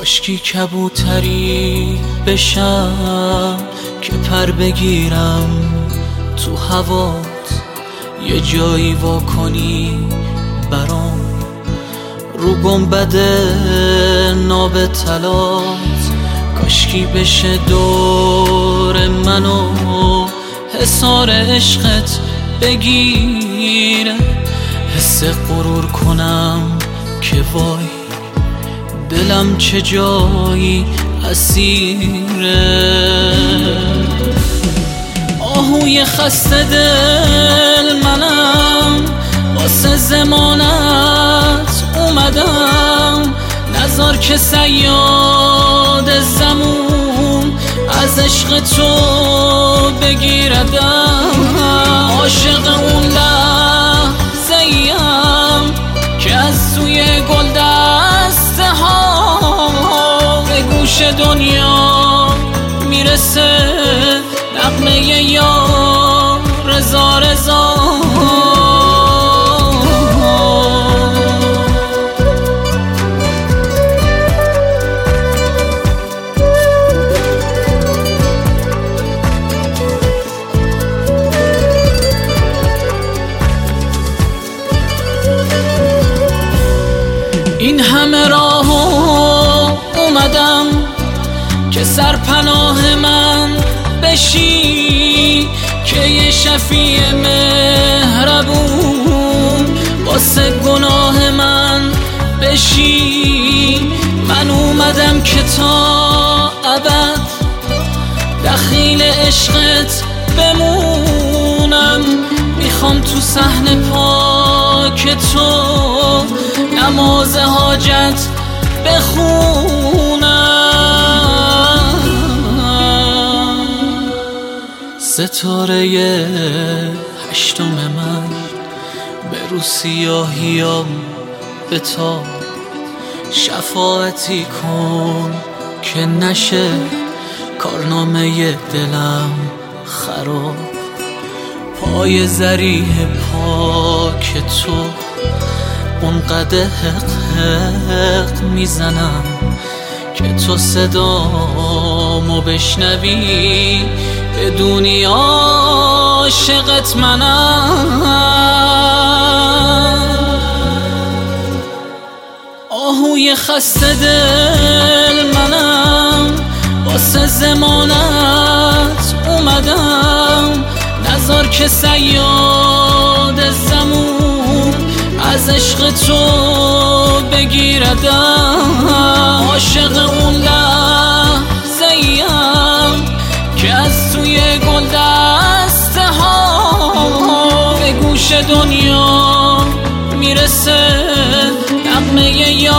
کاشکی کبوتری بشم که پر بگیرم تو هوات، یه جایی وا کنی برام رو گنبد ناب طلات. کاشکی بشه دور منو حصار عشقت بگیره، حس غرور کنم که وای دلم چه جایی اسیره. آهوی خسته دل منم، واسه زمانت اومدم، نذار که صیاد زمون از عشق تو بگیردم. عاشق اون لحظه‌ایم که از سوی گل دسته ها به گوش دنیا میرسه نغمه یار رضا رضا. این همه راه اومدم که سرپناه من بشی، که یه شفیع مهربون واسه گناه من بشی. من اومدم که تا ابد دخیل عشقت بمونم، میخوام تو صحن پاک تو نماز حاجت بخونم. ستاره هشتم من به رو سیاهیام بتاب، شفاعتی کن که نشه کارنامه دلم خراب. پای ذریح پاک تو اونقدر حق حق میزنم که تو صدامو بشنوی، بدونی عاشقت منم. آهوی خسته دل منم، واسه زمانت اومدم، نذار که صیاد زمون از عشق تو بگیردم. عاشق اون لحظه‌ایم که از توی گل دسته ها به گوش دنیا میرسه نغمه